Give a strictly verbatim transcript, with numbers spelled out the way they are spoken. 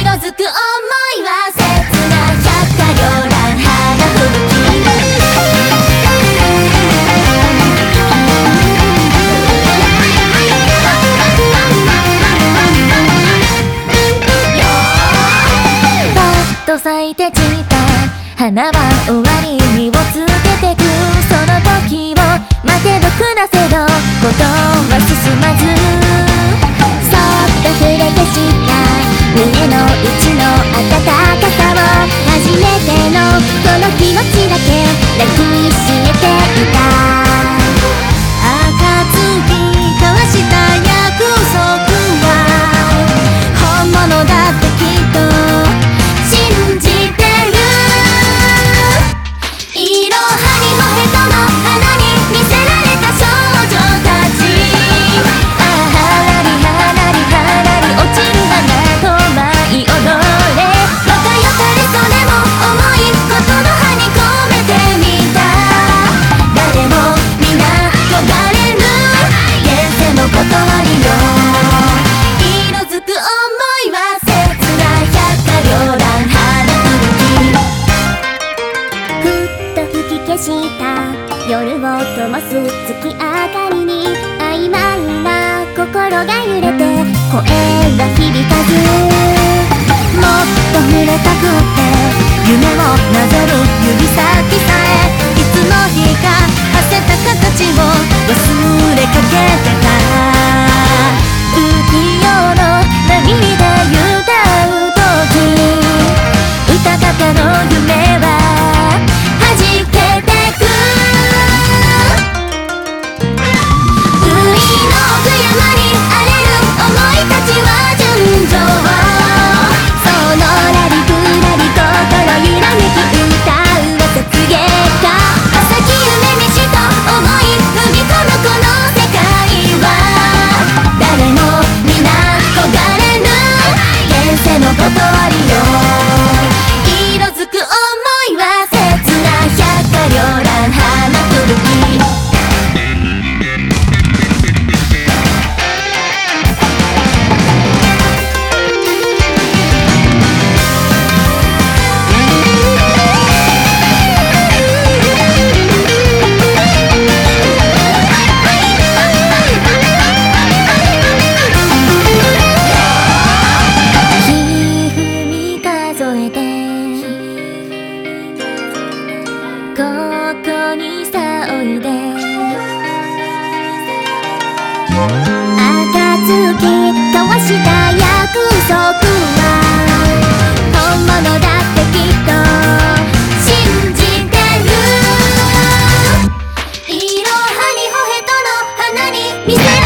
づく想いは切な百花繚乱花吹雪と咲いて散った花は終わりにをつけてくその時を待てど暮らせどことは進まずそっと触れてした胸の内の温かさを初めてのその気持ちだけ抱きしめていた暁交わした約束は本物だってきっと信じてる色はにほへとの花に魅せられた少女たちああはらりはらりはらり落ちる花と舞い踊れ若よかれそれも重いことの葉に込めてみた誰も皆焦がれぬ現世の断りよ色づく想いは切な百花繚乱花吹雪ふっと吹き消した夜を灯す月明かりに曖昧な心が揺れて声が響かずもっと触れたくって夢をなぞる指先さえいつの日か馳せた形を忘れかけてた不器用の波で歌う時歌方の夢は弾けてく海の奥山に荒れる想いたちは純情そのらりくらり心揺らめき歌うは雪月花浅き夢見しと思い踏み込むこの世界は誰も皆焦がれぬ現世の断りよ色づく想いは切な百花繚乱花吹雪日踏み数えてここにさおいで暁交わした約束は本物だってきっと信じてる色はにほへとの花に見せ